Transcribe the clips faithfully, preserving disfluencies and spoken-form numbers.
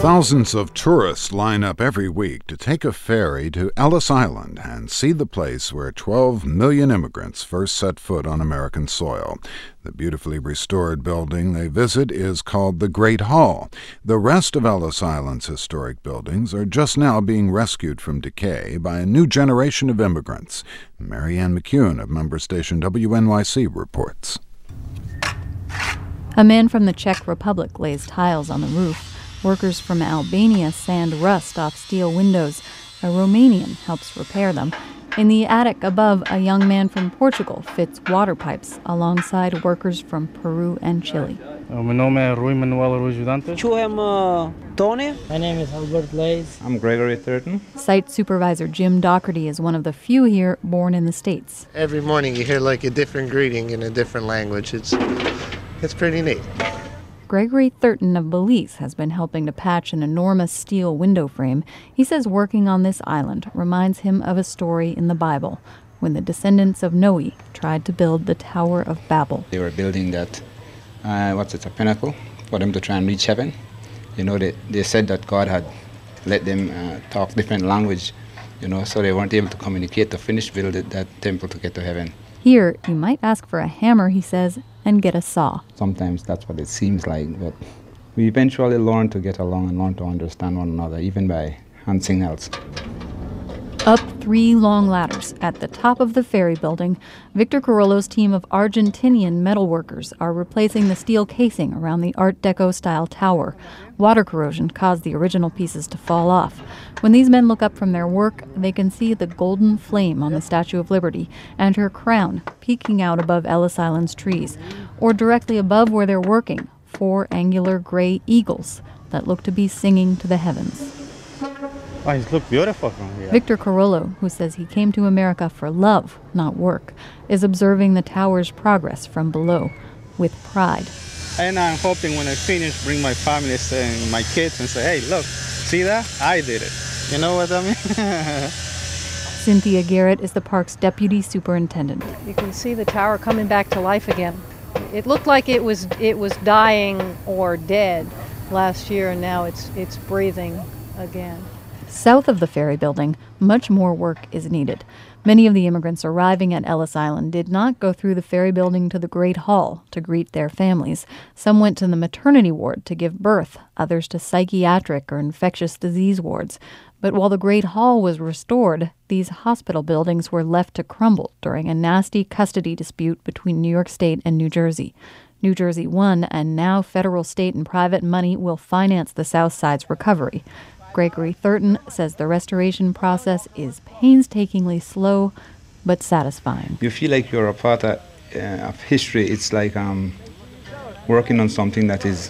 Thousands of tourists line up every week to take a ferry to Ellis Island and see the place where twelve million immigrants first set foot on American soil. The beautifully restored building they visit is called the Great Hall. The rest of Ellis Island's historic buildings are just now being rescued from decay by a new generation of immigrants. Marianne McCune of member station W N Y C reports. A man from the Czech Republic lays tiles on the roof. Workers from Albania sand rust off steel windows. A Romanian helps repair them. In the attic above, a young man from Portugal fits water pipes alongside workers from Peru and Chile. Meu nome é Rui Manuel Araújo Dantas. Čujem uh, Tony. My name is Albert Lays. I'm Gregory Thurton. Site supervisor Jim Doherty is one of the few here born in the States. Every morning you hear like a different greeting in a different language. It's, it's pretty neat. Gregory Thurton of Belize has been helping to patch an enormous steel window frame. He says working on this island reminds him of a story in the Bible, when the descendants of Noe tried to build the Tower of Babel. They were building that, uh, what's it, a pinnacle for them to try and reach heaven. You know, they, they said that God had let them uh, talk different language, you know, so they weren't able to communicate to finish building that temple to get to heaven. Here, you might ask for a hammer, he says, and get a saw. Sometimes that's what it seems like, but we eventually learn to get along and learn to understand one another, even by hand signals. Up three long ladders at the top of the ferry building, Victor Carollo's team of Argentinian metalworkers are replacing the steel casing around the Art Deco-style tower. Water corrosion caused the original pieces to fall off. When these men look up from their work, they can see the golden flame on the Statue of Liberty and her crown peeking out above Ellis Island's trees. Or directly above where they're working, four angular gray eagles that look to be singing to the heavens. Oh, it looks beautiful from here. Victor Carollo, who says he came to America for love, not work, is observing the tower's progress from below with pride. And I'm hoping when I finish, bring my family and my kids and say, hey, look, see that? I did it. You know what I mean? Cynthia Garrett is the park's deputy superintendent. You can see the tower coming back to life again. It looked like it was it was dying or dead last year, and now it's it's breathing again. South of the ferry building, much more work is needed. Many of the immigrants arriving at Ellis Island did not go through the ferry building to the Great Hall to greet their families. Some went to the maternity ward to give birth, others to psychiatric or infectious disease wards. But while the Great Hall was restored, these hospital buildings were left to crumble during a nasty custody dispute between New York State and New Jersey. New Jersey won, and now federal, state, and private money will finance the South Side's recovery. Gregory Thurton says the restoration process is painstakingly slow but satisfying. You feel like you're a part of, uh, of history. It's like um, working on something that is,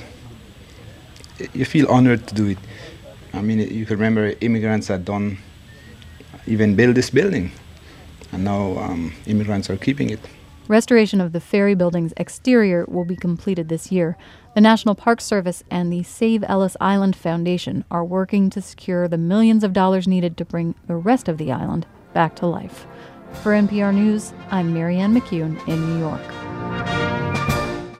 you feel honored to do it. I mean, you can remember immigrants had done, even build this building, and now um, immigrants are keeping it. Restoration of the ferry building's exterior will be completed this year. The National Park Service and the Save Ellis Island Foundation are working to secure the millions of dollars needed to bring the rest of the island back to life. For N P R News, I'm Marianne McCune in New York.